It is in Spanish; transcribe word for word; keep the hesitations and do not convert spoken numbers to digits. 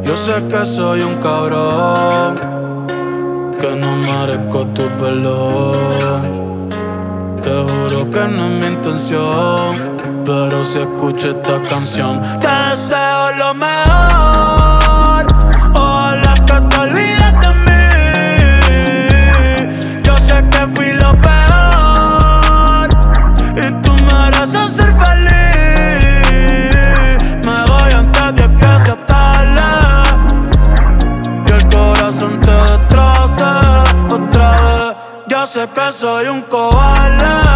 Yo sé que soy un cabrón, que no merezco tu perdón. Te juro que no es mi intención, pero si escucho esta canción, te deseo lo mejor. Ojalá que te olvides de mí. Yo sé que fui lo peor y tú mereces ser feliz. Me voy antes de que sea tarde y el corazón te destroce otra vez. Yo sé que soy un cobarde,